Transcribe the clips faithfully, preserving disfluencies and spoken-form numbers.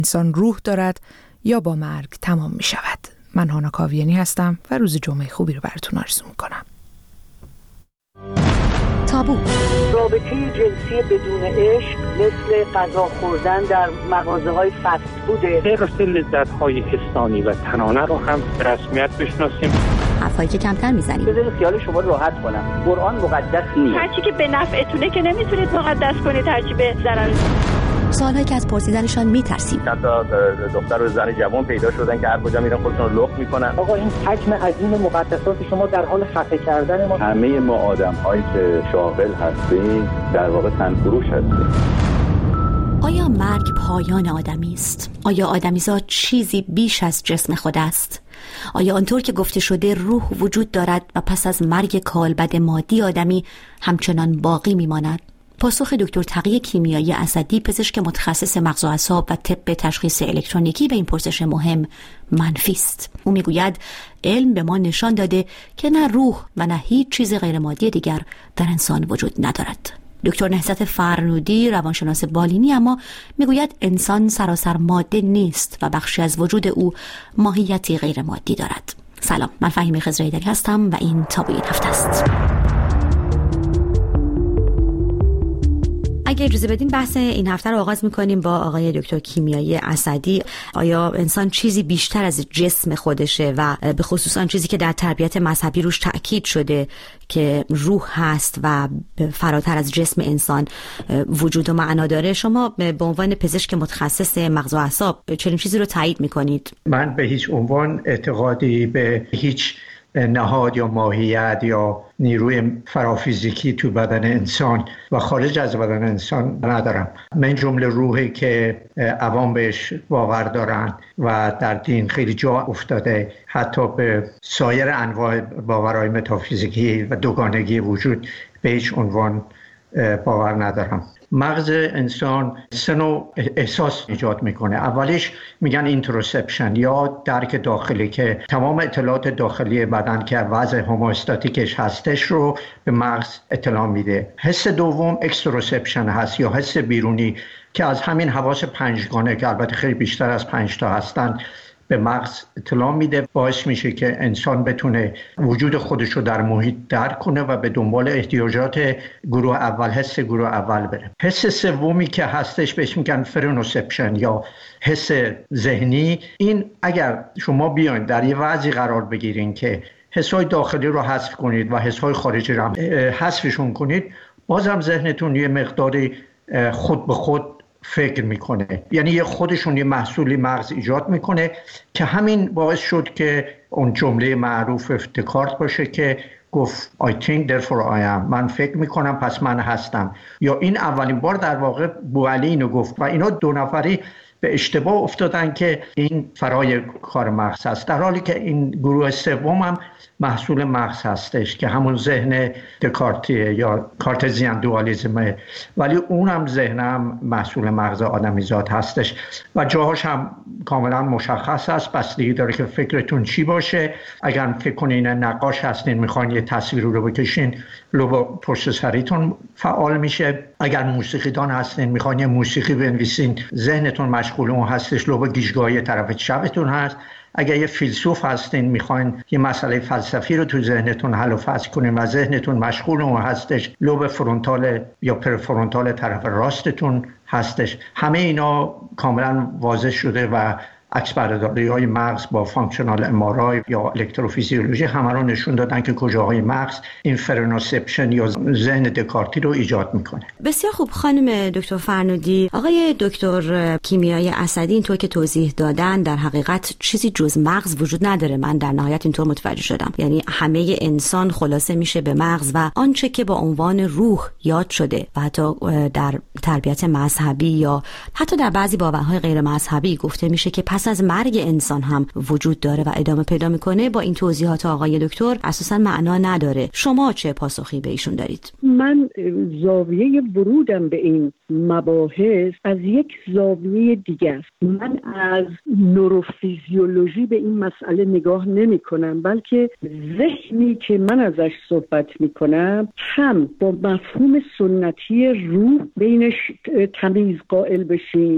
انسان روح دارد یا با مرگ تمام می شود. من هانا کاویانی هستم و روز جمعه خوبی رو براتون آرزو میکنم. تابو. رابطه جنسی بدون عشق مثل غذا خوردن در مغازه های فست فوده. غیر از لذت های حسانی و تنانه رو هم به رسمیت بشناسیم. حرفایی که کمتر میزنیم. بذارید خیال شما راحت کنم. قرآن مقدس نیست. هرچی که به نفعتونه که نمیتونید مقدس کنید، هرچی به ضرر. سوالایی که از پرسیدنشان میترسیم. چند تا دختر و زن جوان پیدا شدن که هر کجا میرن خودشون رو لخت میکنن. آقا این حجم عظیم مقدسات شما در حال خفه کردن ما. همه ما آدم‌هایی که شاغل هستیم در واقع تنفروش هستیم. آیا مرگ پایان آدمی است؟ آیا آدمیزاد چیزی بیش از جسم خود است؟ آیا آنطور که گفته شده روح وجود دارد و پس از مرگ کالبد مادی آدمی همچنان باقی میماند؟ پاسخ دکتر تقی کیمیایی اسدی، پزشک متخصص مغز و اعصاب و طب تشخیص الکترونیکی، به این پرسش مهم منفی است. او میگوید علم به ما نشان داده که نه روح و نه هیچ چیز غیر مادی دیگر در انسان وجود ندارد. دکتر نهضت فرنودی، روانشناس بالینی، اما میگوید انسان سراسر ماده نیست و بخشی از وجود او ماهیتی غیر مادی دارد. سلام، من فهیمه خضرایی‌دری هستم و این تابو این هفته است. اگه اجازه بدین بحث این هفته رو آغاز میکنیم با آقای دکتر کیمیایی اسدی. آیا انسان چیزی بیشتر از جسم خودشه و به خصوص آن چیزی که در تربیت مذهبی روش تأکید شده که روح هست و فراتر از جسم انسان وجود و معنا داره؟ شما به عنوان پزشک متخصص مغز و اعصاب چنین چیزی رو تایید میکنید؟ من به هیچ عنوان اعتقادی به هیچ نهاد یا ماهیت یا نیروی فرافیزیکی تو بدن انسان و خارج از بدن انسان ندارم. من جمله روحی که عوام بهش باور دارن و در دین خیلی جا افتاده، حتی به سایر انواع باورهای متافیزیکی و دوگانگی وجود، به هیچ عنوان باور ندارم. مغز انسان سه نوع احساس ایجاد میکنه. اولیش میگن اینتروسپشن یا درک داخلی که تمام اطلاعات داخلی بدن که وضع هوموستاتیکش هستش رو به مغز اطلاع میده. حس دوم اکستروسپشن هست یا حس بیرونی که از همین حواس پنجگانه که البته خیلی بیشتر از پنج تا هستن به مغز اطلاع میده، باعث میشه که انسان بتونه وجود خودش رو در محیط درک کنه و به دنبال احتیاجات گروه اول، حس گروه اول بره. حس سومی که هستش بهش میگن فرنوسپشن یا حس ذهنی. این اگر شما بیاین در یه وضعی قرار بگیرین که حسای داخلی رو حذف کنید و حسای خارجی رو حذفشون کنید، بازم ذهنتون یه مقداری خود به خود فکر میکنه، یعنی یه خودشون یه محصولی مغز ایجاد میکنه که همین باعث شد که اون جمله معروف دکارت باشه که گفت I think therefore I am، من فکر میکنم پس من هستم. یا این اولین بار در واقع بوعلی اینو گفت و اینا دو نفری به اشتباه افتادن که این فرای کار مغز هست، در حالی که این گروه سوم هم محصول مغز هستش که همون ذهن دکارتیه یا کارتزیان دوالیزمه، ولی اونم ذهن هم محصول مغز آدمیزاد هستش و جاهاش هم کاملا مشخص است. بستگی داره که فکرتون چی باشه. اگر فکر کنین نقاش هستین میخواین یه تصویر رو بکشین، لوب پشت سریتون فعال میشه. اگر موسیقیدان هستین میخواین یه موسیقی بنویسین، ذهنتون مشغول اون هستش، لوب گیجگاهی طرف چپتون هست. اگر یه فیلسوف هستین میخواین یه مسئله فلسفی رو تو ذهنتون حل و فصل کنین و ذهنتون مشغول اون هستش، لوب فرونتال یا پرفرونتال طرف راستتون هستش. همه اینا کاملا واضح شده و عکس برداری های مغز با فانکشنال ام آر آی یا الکتروفیزیولوژی همه رو نشون دادن که کجاهای مغز این فرنوسپشن یا ذهن دکارتی رو ایجاد میکنه. بسیار خوب خانم دکتر فرنودی. آقای دکتر کیمیایی اسدی اینطور که توضیح دادن در حقیقت چیزی جز مغز وجود نداره. من در نهایت اینطور متوجه شدم، یعنی همه انسان خلاصه میشه به مغز و آنچه که با عنوان روح یاد شده و حتی در تربیت مذهبی یا حتی در بعضی باورهای غیر مذهبی گفته میشه که پس از مرگ انسان هم وجود داره و ادامه پیدا میکنه، با این توضیحات آقای دکتر اساسا معنا نداره. شما چه پاسخی به ایشون دارید؟ من زاویه ورودم به این مباحث از یک زاویه دیگه است. من از نوروفیزیولوژی به این مسئله نگاه نمی کنم، بلکه ذهنی که من ازش صحبت می کنم هم با مفهوم سنتی روح بینش تمیز قائل بشیم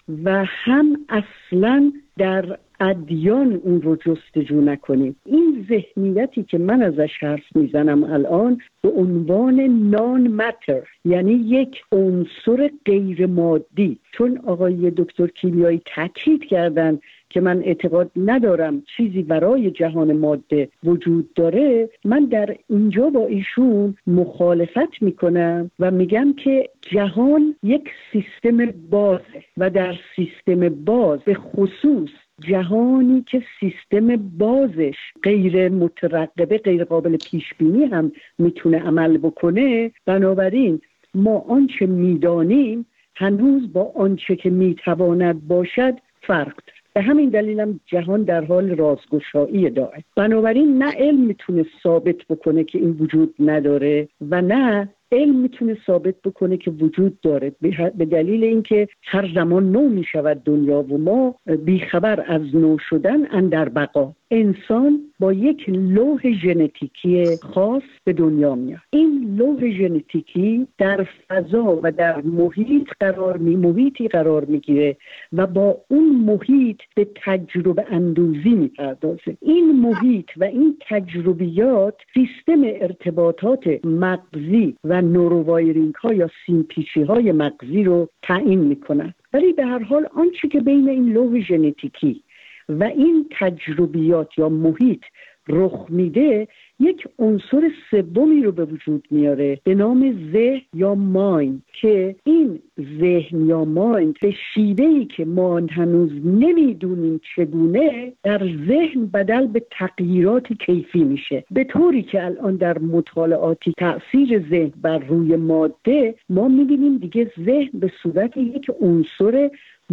و هم اصلاً در ادیان اون رو جستجو نکنیم. این ذهنیتی که من ازش حرف میزنم الان به عنوان نان ماتر، یعنی یک عنصر غیر مادی، چون آقای دکتر کیمیایی تاکید کردن که من اعتقاد ندارم چیزی برای جهان ماده وجود داره، من در اینجا با ایشون مخالفت میکنم و میگم که جهان یک سیستم بازه و در سیستم باز، به خصوص جهانی که سیستم بازش غیر مترقبه، غیر قابل پیش بینی هم میتونه عمل بکنه، بنابراین ما آنچه میدانیم هنوز با آنچه که میتواند باشد فرق داره. به همین دلیل هم جهان در حال رازگشایی داره. بنابراین نه علم میتونه ثابت بکنه که این وجود نداره و نه علم میتونه ثابت بکنه که وجود داره، به دلیل اینکه هر زمان نو میشود دنیا و ما بیخبر از نو شدن اندر بقا. انسان با یک لوح ژنتیکی خاص به دنیا میاد. این لوح ژنتیکی در فضا و در محیط قرار می محیطی قرار میگیره و با اون محیط به تجربه اندوزی میپردازه. این محیط و این تجربیات سیستم ارتباطات مغزی و نورووایرینگ ها یا سیمپیچی های مغزی رو تعیین میکنن. ولی به هر حال آنچه که بین این لوح ژنتیکی و این تجربیات یا محیط رخ میده، یک عنصر سومی رو به وجود میاره به نام ذهن یا مایند، که این ذهن یا مایند به شیوهی که ما هنوز نمیدونیم چگونه در ذهن بدل به تغییرات کیفی میشه، به طوری که الان در مطالعاتی تأثیر ذهن بر روی ماده ما میبینیم دیگه ذهن به صورت یک عنصر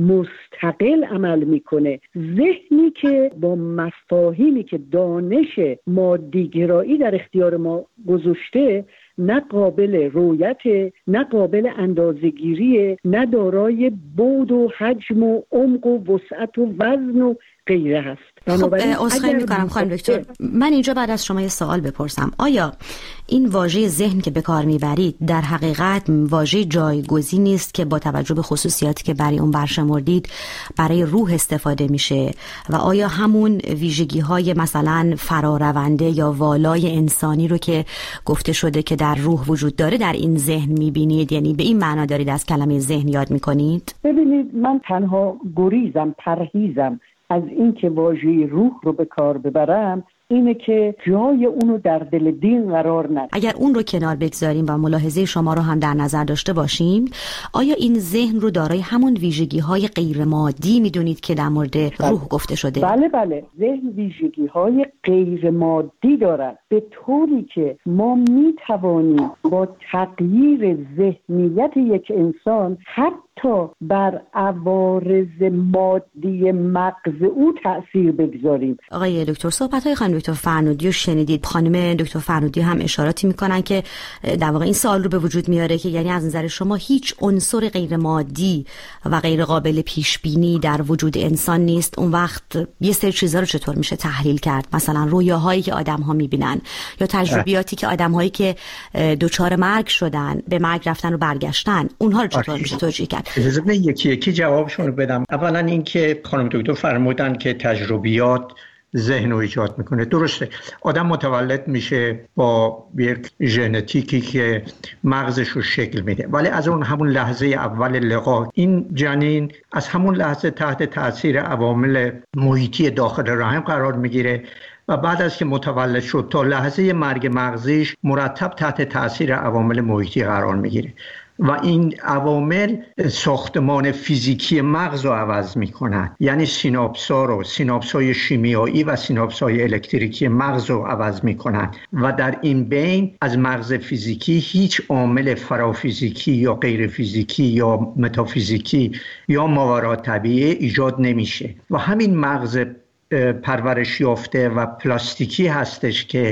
مستقل عمل میکنه. ذهنی که با مفاهیمی که دانش مادیگرایی در اختیار ما گذاشته نه قابل رؤیت، نه قابل اندازه‌گیری، نه دارای بعد و حجم و عمق و وسعت و وزن و غیره هست. خب عذرخواهی میکنم خانم دکتر، من اینجا بعد از شما یه سوال بپرسم. آیا این واژه ذهن که به کار میبرید در حقیقت واژه جایگزینی نیست که با توجه به خصوصیاتی که برای اون برشمردید برای روح استفاده میشه و آیا همون ویژگی های مثلا فرارونده یا والای انسانی رو که گفته شده که در روح وجود داره در این ذهن میبینید؟ یعنی به این معنا دارید از کلمه ذهن یاد میکنید؟ ببینید، من تنها گریزم، پرهیزم از این که واژه روح رو به کار ببرم اینه که جای اونو در دل دین قرار ندم. اگر اون رو کنار بگذاریم و ملاحظه شما رو هم در نظر داشته باشیم، آیا این ذهن رو دارای همون ویژگی های غیر مادی میدونید که در مورد روح گفته شده؟ بله بله، ذهن ویژگی های غیر مادی دارد، به طوری که ما میتوانیم با تغییر ذهنیت یک انسان حتی بر عوارض مادی مغز او تأثیر بگذاریم. آقای دکتر، صحبت‌های خانم دکتر فرنودی رو شنیدید. خانم دکتر فرنودی هم اشاراتی میکنن که در واقع این سوال رو به وجود میاره که یعنی از نظر شما هیچ عنصر غیر مادی و غیر قابل پیش بینی در وجود انسان نیست. اون وقت یه سری چیزا رو چطور میشه تحلیل کرد؟ مثلا رویاهایی که آدم‌ها میبینن یا تجربیاتی که آدم‌هایی که دچار مرگ شدن، به مرگ رفتن و برگشتن، اونها رو چطور میشه توجیه کرد؟ اجازه بدید یکی یکی جوابشون رو بدم. اولا اینکه خانم دکتر فرمودن که تجربیات ذهن رو ایجاد میکنه. درسته، آدم متولد میشه با یک ژنتیکی که مغزش رو شکل میده، ولی از اون همون لحظه اول لقا این جنین از همون لحظه تحت تاثیر عوامل محیطی داخل رحم قرار میگیره و بعد از که متولد شد تا لحظه مرگ مغزیش مرتب تحت تاثیر عوامل محیطی قرار میگیره و این عوامل ساختمان فیزیکی مغز رو عوض میکنن. یعنی سیناپس‌ها رو، سیناپس‌های شیمیایی و سیناپس‌های الکتریکی مغز رو عوض میکنن و در این بین از مغز فیزیکی هیچ عامل فرافیزیکی یا غیر فیزیکی یا متافیزیکی یا ماورا طبیعی ایجاد نمیشه و همین مغز پرورش یافته و پلاستیکی هستش که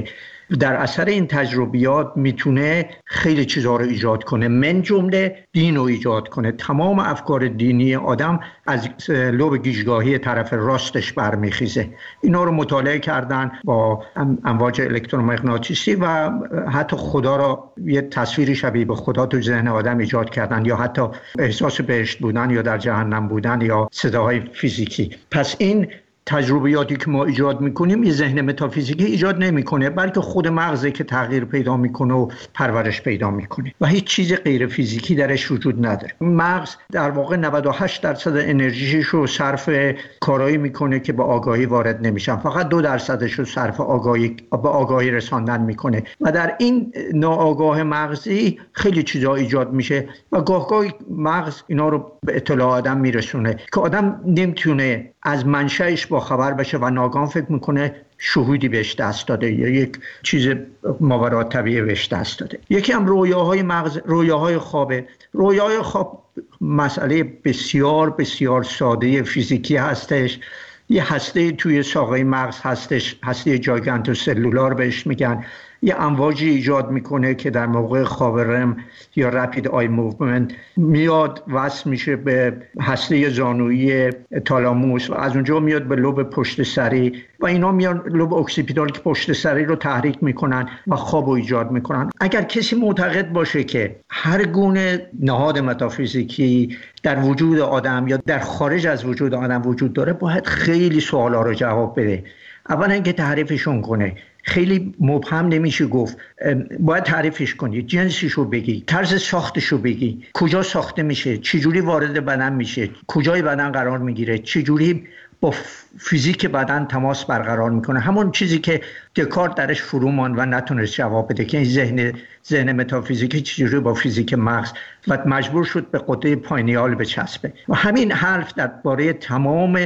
در اثر این تجربیات میتونه خیلی چیزها رو ایجاد کنه، من جمله دین رو ایجاد کنه. تمام افکار دینی آدم از لوب گیجگاهی طرف راستش برمیخیزه. اینا رو مطالعه کردن با امواج الکترومغناطیسی و حتی خدا را یه تصویری شبیه به خدا تو ذهن آدم ایجاد کردن، یا حتی احساس بهشت بودن یا در جهنم بودن یا صداهای فیزیکی. پس این تجربیاتی که ما ایجاد میکنیم یه ذهن متافیزیکی ایجاد نمیکنه، بلکه خود مغزه که تغییر پیدا میکنه و پرورش پیدا میکنه و هیچ چیز غیر فیزیکی درش وجود نداره. مغز در واقع نود و هشت درصد انرژیش رو صرف کارایی میکنه که به آگاهی وارد نمیشن، فقط دو درصدش رو صرف آگاهی به آگاهی رساندن میکنه و در این ناآگاه مغزی خیلی چیزا ایجاد میشه و گاه گاه مغز اینا رو به اطلاع آدم میرسونه که آدم نمیتونه از منشأش با خبر بشه و ناگهان فکر میکنه شهودی بهش دست داده یا یک چیز ماورا طبیعی بهش دست داده. یکی هم رویاهای مغز، رویاهای خوابه. رویاهای خواب مسئله بسیار بسیار ساده فیزیکی هستش. یه هسته توی ساقه مغز هستش، هسته جاگانتو سلولار بهش میگن. یه امواجی ایجاد میکنه که در موقع خواب رم یا رپید آی موومنت میاد وصل میشه به هسته زانویی تالاموس و از اونجا میاد به لوب پشت سری و اینا میان لوب اکسیپیتال که پشت سری رو تحریک میکنن و خواب رو ایجاد میکنن. اگر کسی معتقد باشه که هر گونه نهاد متافیزیکی در وجود آدم یا در خارج از وجود آدم وجود داره، باید خیلی سوالا رو جواب بده. اولا اینکه تعریفشون کنه، خیلی مبهم نمیشه گفت، باید تعریفش کنی، جنسشو بگی، طرز ساختشو بگی، کجا ساخته میشه، چجوری وارد بدن میشه، کجای بدن قرار میگیره، چجوری با فیزیک بدن تماس برقرار میکنه. همون چیزی که دکارت درش فرو ماند و نتونست جواب بده که این ذهن ذهن متافیزیکی چجوری با فیزیک مغز و مجبور شد به قطعه پاینیال بچسبه. و همین حرف درباره تمام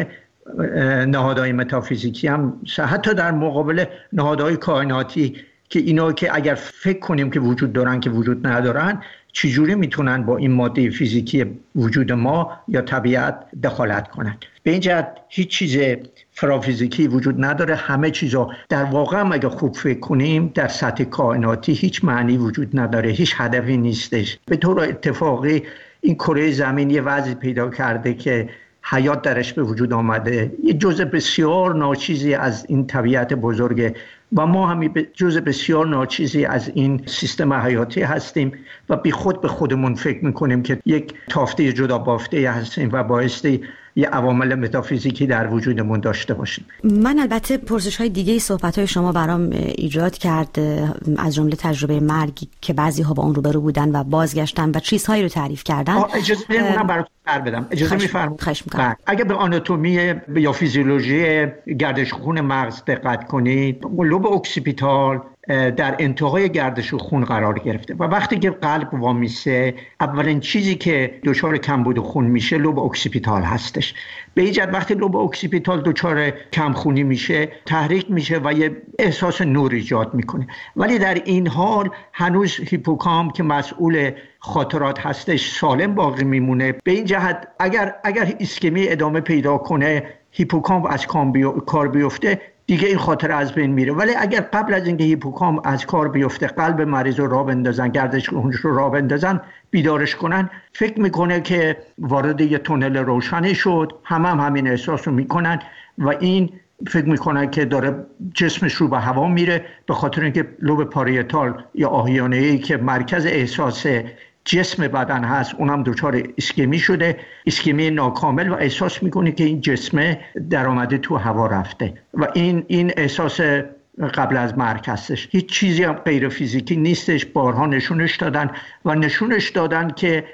نهادهای متافیزیکی هم، حتی در مقابل نهادهای کائناتی که اینا که اگر فکر کنیم که وجود دارن که وجود ندارن، چجوری میتونن با این ماده فیزیکی وجود ما یا طبیعت دخالت کنن. به این جهت هیچ چیز فرافیزیکی وجود نداره. همه چیزا در واقع هم اگر خوب فکر کنیم در سطح کائناتی هیچ معنی وجود نداره، هیچ هدفی نیستش. به طور اتفاقی این کره زمین یه وضعی پیدا کرده که حیات درش به وجود آمده، یه جزء بسیار ناچیزی از این طبیعت بزرگه و ما همین جزء بسیار ناچیزی از این سیستم حیاتی هستیم و بی خود به خودمون فکر میکنیم که یک تافته جدا بافته هستیم و بایستی یه عوامل متافیزیکی در وجودمون داشته باشیم. من البته پرسش های دیگه صحبت های شما برام ایجاد کرد، از جمله تجربه مرگی که بعضی ها با اون روبرو بودن و بازگشتن و چیزهایی رو تعریف کردن. اجازه بدید اونم براتون در بدم. اجازه میفرمایید. اگه به آناتومی یا فیزیولوژی گردش خون مغز دقت کنید، لوب اکسیپیتال در انتهای گردش خون قرار گرفته و وقتی که قلب وامیسه اولین چیزی که دچار کمبود خون میشه لوب اکسیپیتال هستش. به این جهت وقتی لوب اکسیپیتال دچار کمخونی میشه تحریک میشه و یه احساس نور ایجاد میکنه، ولی در این حال هنوز هیپوکامپ که مسئول خاطرات هستش سالم باقی میمونه. به این جهت اگر اگر ایسکمی ادامه پیدا کنه، هیپوکامپ از کار بیفته، دیگه این خاطره از بین میره. ولی اگر قبل از اینکه هیپوکامپ از کار بیفته قلب مریض رو راه بندازن، گردش خونش رو راه بندازن، بیدارش کنن، فکر میکنه که وارد یه تونل روشنی شد، همه هم همین احساس رو میکنن و این فکر میکنن که داره جسمش رو به هوا میره، به خاطر اینکه لوب پاریتال یا آهیانه‌ای که مرکز احساس جسم بدن هست اونم دچار ایسکمی شده، ایسکمی ناکامل، و احساس میکنه که این جسم در آمده تو هوا رفته و این این احساس قبل از مرگ هستش. هیچ چیزی هم غیر فیزیکی نیستش. بارها نشونش دادن و نشونش دادن که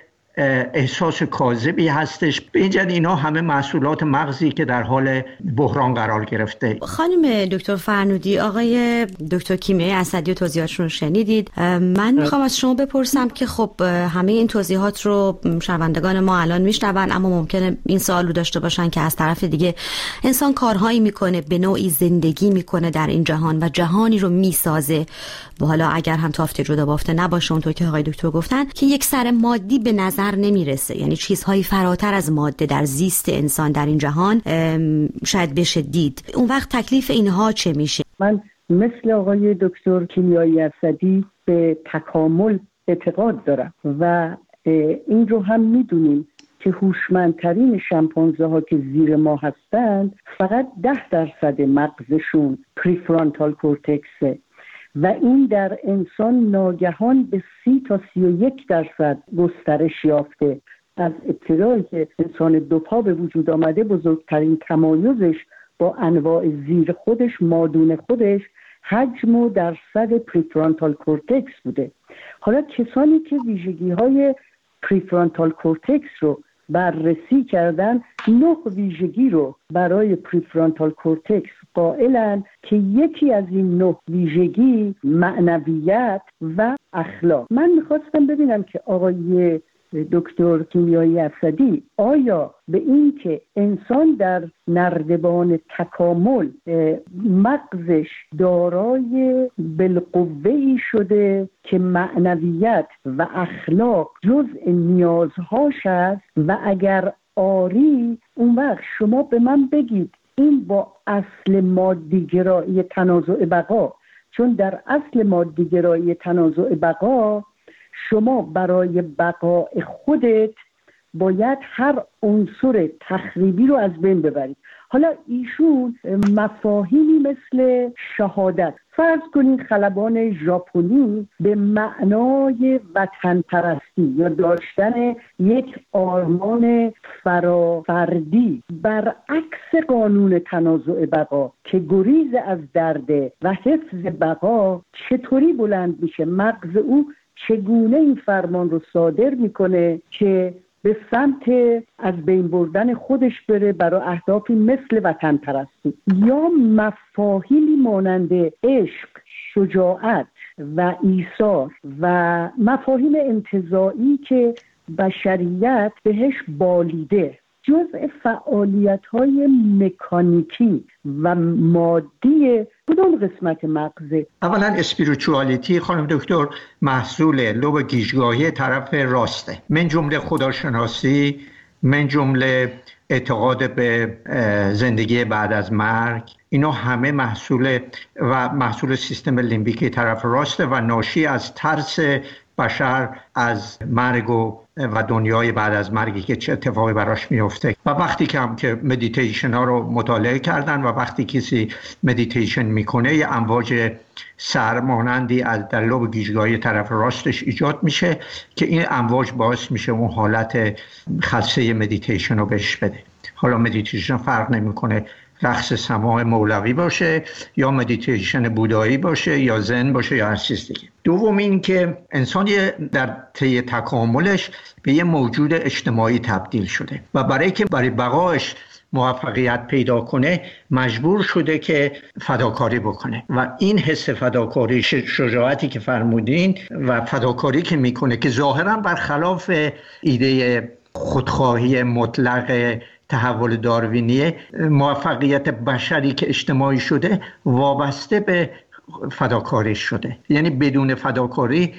احساس کاذبی هستش. به این جهت اینا همه محصولات مغزی که در حال بحران قرار گرفته. خانم دکتر فرنودی، آقای دکتر کیمیایی اسدی توضیحاتشون رو شنیدید. من میخوام از شما بپرسم که خب همه این توضیحات رو شنوندگان ما الان میشنون، اما ممکنه این سوال رو داشته باشن که از طرف دیگه انسان کارهایی میکنه، به نوعی زندگی میکنه در این جهان و جهانی رو میسازه و حالا اگر هم تافته جدا بافته نباشه اونطور که آقای دکتر گفتن که یک سر مادی به نظر نمیرسه، یعنی چیزهایی فراتر از ماده در زیست انسان در این جهان شاید بشه دید. اون وقت تکلیف اینها چه میشه؟ من مثل آقای دکتر کیمیایی اسدی به تکامل اعتقاد دارم و این رو هم میدونیم که هوشمندترین شامپانزه ها که زیر ما هستند فقط ده درصد مغزشون پریفرانتال کورتکسه و این در انسان ناگهان به سی تا سی و یک درصد گسترش یافته. از ابتدایی که انسان دو پا به وجود آمده بزرگترین تمایزش با انواع زیر خودش، مادون خودش، حجم و درصد پریفرانتال کورتکس بوده. حالا کسانی که ویژگی های پریفرانتال کورتکس رو بررسی کردن، نه ویژگی رو برای پریفرانتال کورتکس قائلن که یکی از این نه ویژگی معنویت و اخلاق. من میخواستم ببینم که آقای دکتر کیمیایی اسدی آیا به این که انسان در نردبان تکامل مغزش دارای بالقوه‌ای شده که معنویت و اخلاق جزء نیازهاش است و اگر آری، اون وقت شما به من بگید این با اصل مادیگرایی تنازع بقا، چون در اصل مادیگرایی تنازع بقا شما برای بقای خودت باید هر عنصر تخریبی رو از بین ببرید. حالا ایشون مفاهیمی مثل شهادت، فرض کنید خلبان ژاپنی به معنای وطن پرستی یا داشتن یک آرمان فرافردی برعکس قانون تنازع بقا که گریز از درد و حفظ بقا چطوری بلند میشه، مغز او چگونه این فرمان رو صادر میکنه که به سمت از بین بردن خودش بره برای اهدافی مثل وطن پرستی. یا مفاهیمی مانند عشق، شجاعت و ایثار و مفاهیم انتزاعی که بشریت بهش بالیده، جزء فعالیت‌های مکانیکی و مادی کدوم قسمت مغزه؟ اولا اسپریچوالیتی خانم دکتر محصول لوب گیجگاهی طرف راسته، من جمله خداشناسی، من جمله اعتقاد به زندگی بعد از مرگ، اینا همه محصول و محصول سیستم لیمبیکی طرف راسته و ناشی از ترس بشر از مرگ و و دنیای بعد از مرگی که چه اتفاقی براش میفته. و وقتی که هم که مدیتیشن ها رو مطالعه کردن و وقتی کسی مدیتیشن میکنه یه امواج سرمانندی از در لوب گیجگاهی طرف راستش ایجاد میشه که این امواج باعث میشه اون حالت خاصه مدیتیشن رو بهش بده. حالا مدیتیشن فرق نمیکنه رقص سماع مولوی باشه یا مدیتیشن بودایی باشه یا زن باشه یا هر چیز دیگه. دوم این که انسان در طی تکاملش به یه موجود اجتماعی تبدیل شده و برای که برای بقایش موفقیت پیدا کنه مجبور شده که فداکاری بکنه و این حس فداکاری، شجاعتی که فرمودین و فداکاری که میکنه که ظاهرا برخلاف ایده خودخواهی مطلق تحول داروینی، موفقیت بشری که اجتماعی شده وابسته به فداکاری شده. یعنی بدون فداکاری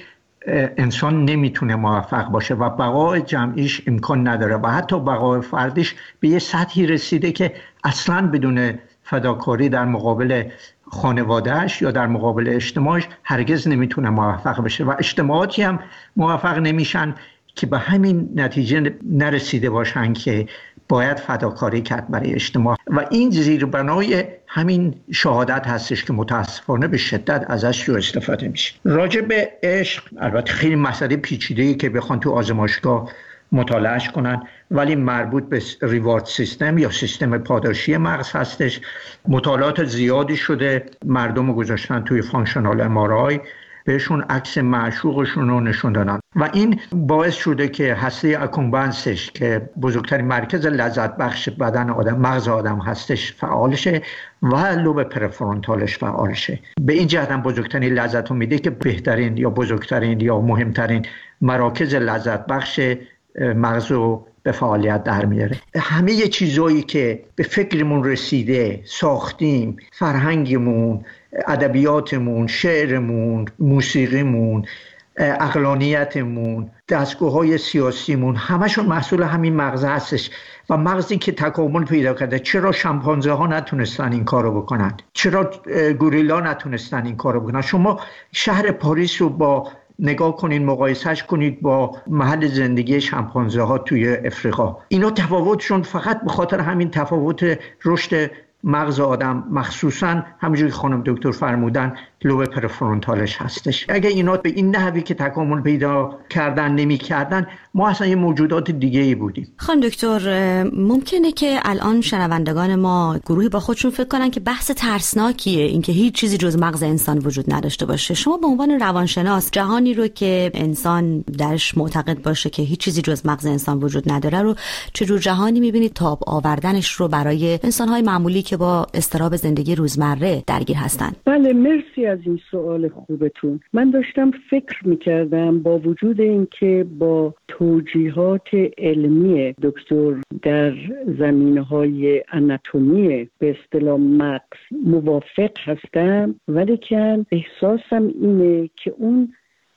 انسان نمیتونه موفق باشه و بقای جمعیش امکان نداره و حتی بقای فردیش به یه سطحی رسیده که اصلاً بدون فداکاری در مقابل خانوادهش یا در مقابل اجتماعش هرگز نمیتونه موفق بشه و اجتماعاتی هم موفق نمیشن که به همین نتیجه نرسیده باشن که باید فداکاری کرد برای اجتماع. و این زیربنای همین شهادت هستش که متاسفانه به شدت ازش رو استفاده میشه. راجع به عشق البته خیلی مسئله پیچیده‌ای که بخوان تو آزمایشگاه مطالعهش کنن، ولی مربوط به ریوارد سیستم یا سیستم پاداشی مغز هستش. مطالعات زیادی شده، مردم گذاشتن توی فانکشنال ام آر آی، بهشون عکس معشوقشون رو نشون دادن و این باعث شده که هسته اکومبنسش که بزرگترین مرکز لذت بخش بدن آدم، مغز آدم هستش، فعال شه و لوب پرفرونتالش فعال شه. به این جهت هم بزرگترین لذت رو میده که بهترین یا بزرگترین یا مهمترین مراکز لذت بخش مغز رو به فعالیت در میاره. همه یه چیزایی که به فکرمون رسیده، ساختیم، فرهنگمون، ادبیاتمون، شعرمون، موسیقیمون، عقلانیتمون، دستگاه‌های سیاسیمون همشون محصول همین مغز هستش و مغزی که تکامل پیدا کرده. چرا شامپانزه ها نتونستن این کارو بکنن؟ چرا گوریلا نتونستن این کارو بکنن؟ شما شهر پاریس رو با نگاه کنین، مقایسهش کنید با محل زندگی شامپانزه ها توی افریقا. اینا تفاوتشون فقط به خاطر همین تفاوت رشد مغز آدم، مخصوصا همونجوری که خانم دکتر فرمودن لوب پرفرونتالش هستش. اگه اینا به این نحوی که تکامل پیدا کردن نمی کردن، ما اصلا یه موجودات دیگه ای بودیم. خانم دکتر، ممکنه که الان شنوندگان ما گروهی با خودشون فکر کنن که بحث ترسناکیه اینکه هیچ چیزی جز مغز انسان وجود نداشته باشه. شما به عنوان روانشناس جهانی رو که انسان درش معتقد باشه که هیچ چیزی جز مغز انسان وجود نداره رو چجور جهانی میبینید تاب آوردنش رو برای انسان‌های معمولی که با اضطراب زندگی روزمره درگیر هستن؟ بله، مرسی از این سوال خوبتون. من داشتم فکر میکردم با وجود اینکه با توجیهات علمی دکتر در زمینه‌های آناتومی به اصطلاح مغز موافق هستم، ولی که احساسم اینه که اون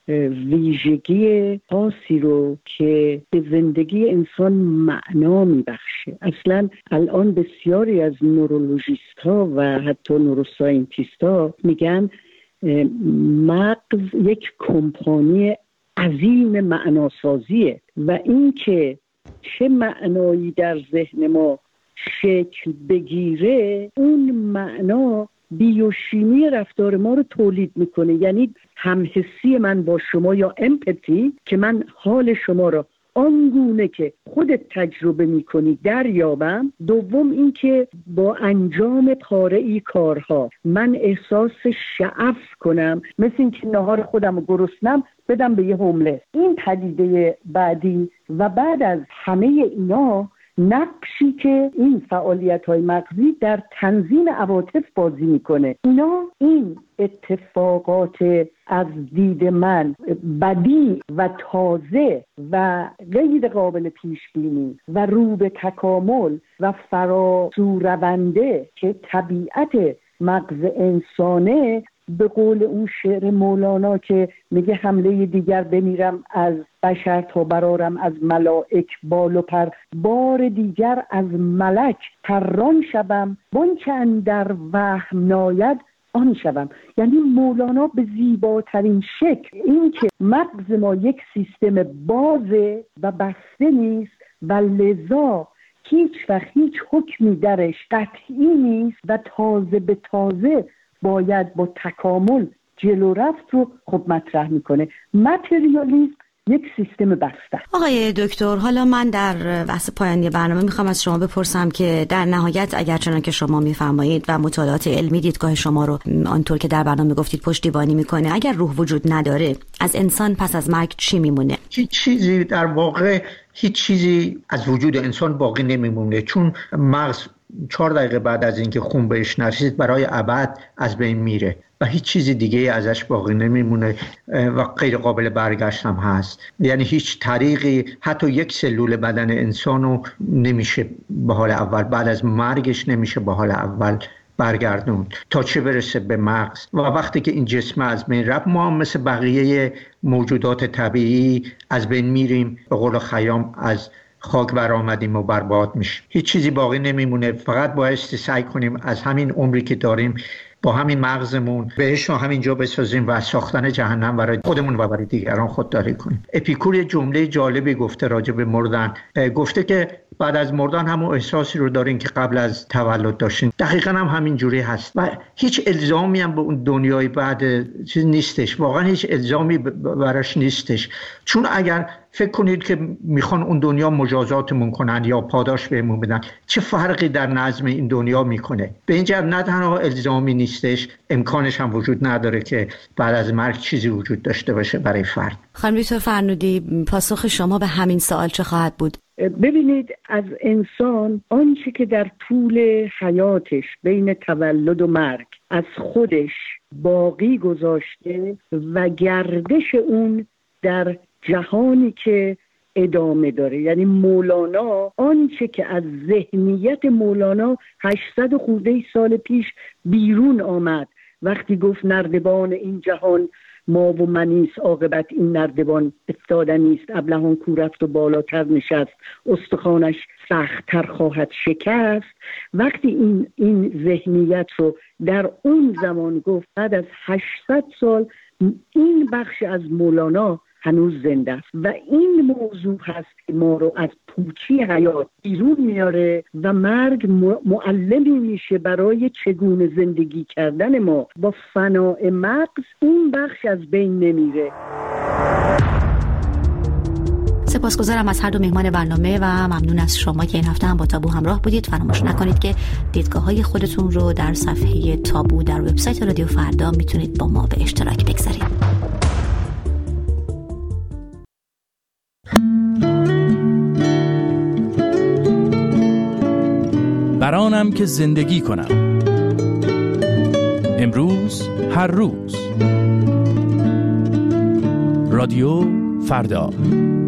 ویژگی خاصی رو که به زندگی انسان معنا میبخشه. اصلا الان بسیاری از نورولوژیست ها و حتی نوروساینتیست ها میگن مغز یک کمپانی عظیم معناسازیه و این که چه معنایی در ذهن ما شکل بگیره، اون معنا بیوشیمی رفتار ما رو تولید میکنه. یعنی همحسی من با شما یا امپاتی که من حال شما رو آنگونه که خودت تجربه میکنی دریابم. دوم این که با انجام پاره‌ای کارها من احساس شعف کنم، مثل این که نهار خودم رو گرسنم بدم به یه هوملس. این پدیده بعدی و بعد از همه اینا نقشی که این فعالیت‌های مغزی در تنظیم عواطف بازی میکنه. اینا این اتفاقات از دید من بدی و تازه و غیر قابل پیش بینی و رو به تکامل و فراسو رونده که طبیعت مغز انسانه، به قول اون شعر مولانا که میگه حمله دیگر بمیرم از بشر تا برارم از ملائک بال و پر، بار دیگر از ملک پران شوم وانچه اندر وهم ناید آن شوم. یعنی مولانا به زیباترین شکل این که مغز ما یک سیستم بازه و بسته نیست و لذا هیچ وقت هیچ حکمی درش قطعی نیست و تازه به تازه باید با تکامل جلو رفت رو خب مطرح میکنه. متریالیسم یک سیستم بسته. آقای دکتر، حالا من در بحث پایانی برنامه میخوام از شما بپرسم که در نهایت اگر چنان که شما میفرمایید و مطالعات علمی دیدگاه شما رو آنطور که در برنامه گفتید پشتیبانی میکنه، اگر روح وجود نداره از انسان پس از مرگ چی میمونه؟ هیچ چیزی در واقع هیچ چیزی از وجود انسان باقی نمیمونه، چون مغز چهار دقیقه بعد از اینکه خون بهش نرسید برای ابد از بین میره و هیچ چیزی دیگه ازش باقی نمیمونه و غیر قابل برگشت هم هست. یعنی هیچ طریقی حتی یک سلول بدن انسانو نمیشه به حال اول، بعد از مرگش نمیشه به حال اول برگردون تا چه برسه به مغز. و وقتی که این جسم از بین رفت، ما هم مثل بقیه موجودات طبیعی از بین میریم، به قول خیام از خاک برآمدیم و برباد میشه. هیچ چیزی باقی نمیمونه. فقط باید سعی کنیم از همین عمری که داریم با همین مغزمون بهش رو همینجا بسازیم و ساختن جهنم برای خودمون و برای دیگران خودداری کنیم. اپیکور جمله جالبی گفته راجع به مردن. گفته که بعد از مردن همون احساسی رو دارین که قبل از تولد داشتین. دقیقاً هم همین جوری هست و هیچ الزامی هم به اون دنیای بعد چیز نیستش. واقعا هیچ الزامی براش نیستش، چون اگر فکر کنید که میخوان اون دنیا مجازاتمون کنن یا پاداش بهمون بدن، چه فرقی در نظم این دنیا میکنه؟ به این جهت نه تنها الزامی نیستش، امکانش هم وجود نداره که بعد از مرگ چیزی وجود داشته باشه برای فرد. خانم دکتر فرنودی، پاسخ شما به همین سوال چه خواهد بود؟ ببینید، از انسان آنچه که در طول حیاتش بین تولد و مرگ از خودش باقی گذاشته و گردش اون در جهانی که ادامه داره. یعنی مولانا آنچه که از ذهنیت مولانا هشتصد خورده سال پیش بیرون آمد وقتی گفت نردبان این جهان ما و منیست عاقبت این نردبان افتادنیست، ابلهان کو رفت و بالاتر نشست، استخوانش سخت‌تر خواهد شکست. وقتی این این ذهنیت رو در اون زمان گفت، بعد از هشتصد سال این بخش از مولانا هنوز زنده است و این موضوع هست که ما رو از پوچی حیات بیرون میاره و مرگ معلمی میشه برای چگونه زندگی کردن ما. با فناء مغز این بخش از بین نمیره. سپاسگزارم از هر دو مهمان برنامه و ممنون از شما که این هفته هم با تابو همراه بودید. فراموش نکنید که دیدگاه‌های خودتون رو در صفحه تابو در وبسایت رادیو فردا میتونید با ما به اشتراک بگذارید. برانم که زندگی کنم، امروز هر روز. رادیو فردا.